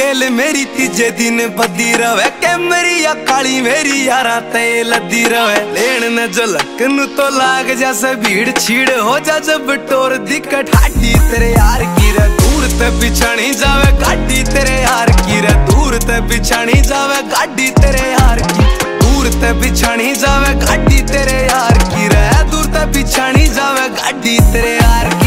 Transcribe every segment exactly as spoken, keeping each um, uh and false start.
गेल मेरी तीजे दिन बदी रवे के मेरी या काली मेरी यारा ते लदी रवे। लेन न झलक नु तो लाग जैसे भीड़ छीड़ हो जा जब टोर दिक्कत ठाडी तेरे यार की रे। दूर ते बिछानी जावे गाड़ी तेरे यार की रे। दूर ते बिछानी जावे गाड़ी तेरे यार की। दूर ते बिछानी जावे गाड़ी तेरे यार की रे। दूर ते बिछानी जावे गाड़ी तेरे यार की।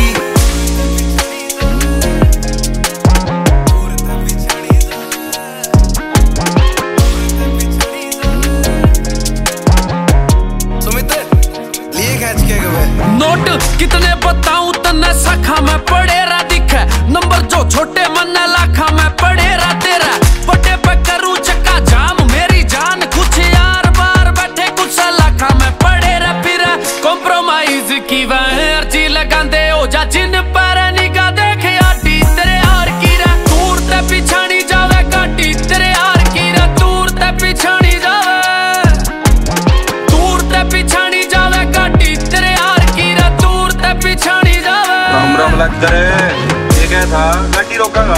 नोट कितने बताऊं तन्ने सखा में पड़ेरा दिखे। नंबर जो छोटे मन लाखा में पड़ेरा तेरा। पटे पे करूं चक्का जाम मेरी जान कुछ यार बार बैठे कुछ लाखा में पड़ेरा। फिर कॉम्प्रोमाइज की वह अर्जी लगांदे हो जा जिन पर निगाह देखे आटी तेरे यार की रे। दूर ते पिछानी जावे गाड़ी तेरे यार की रे। दूर ते पिछानी जावे दूर ते पिछानी जावे गाड़ी तेरे यार की रे। दूर ते पिछानी जावे। राम राम लग करे ये क्या था गाड़ी रोकागा।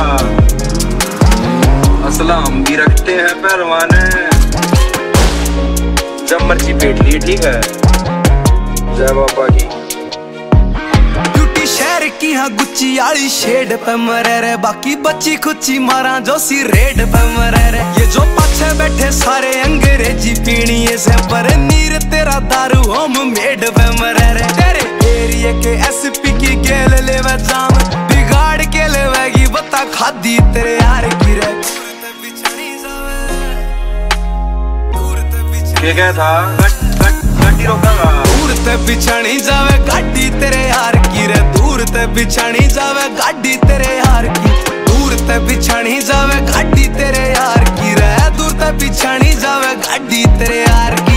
असलम भी रखते हैं पहलवाने जब मर्जी पेट लिए ठीक है। जय बाबा की। ब्यूटी शहर की हाँ गुच्ची आली शेड पे मरे रे। बाकी बच्ची खुच्ची मारा जो सी रेड पे मरे रे। ये जो पाछे बैठे सारे अंग्रेजी पीणिए से पर नीर तेरा दारू होम मेड पे मरे रे। तेरे एरिया के एसपी की गेल लेवे जाम बिगाड़ के लेवेगी बता खादी तेरे यार की रे। ये क्या था गाड़ी रोकागा। दूर ते बिछानी जावे गाड़ी तेरे यार की रे। दूर ते बिछानी जावे गाड़ी तेरे यार की। दूर ते बिछानी जावे गाड़ी तेरे यार की रे। दूर ते बिछानी जावे गाड़ी तेरे यार की।